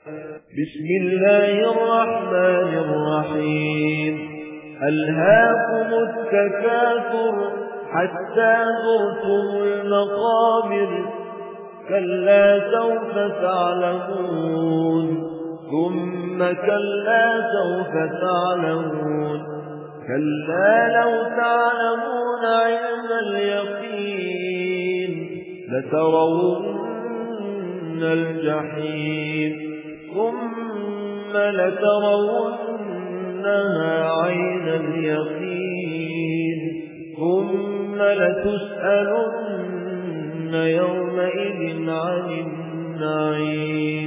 بسم الله الرحمن الرحيم ألهاكم التكاثر حتى زرتم المقابر كلا سوف تعلمون ثم كلا سوف تعلمون كلا لو تعلمون علم اليقين لترون الجحيم ثم لترونها عين اليقين ثم لتسألن يومئذ عن النعيم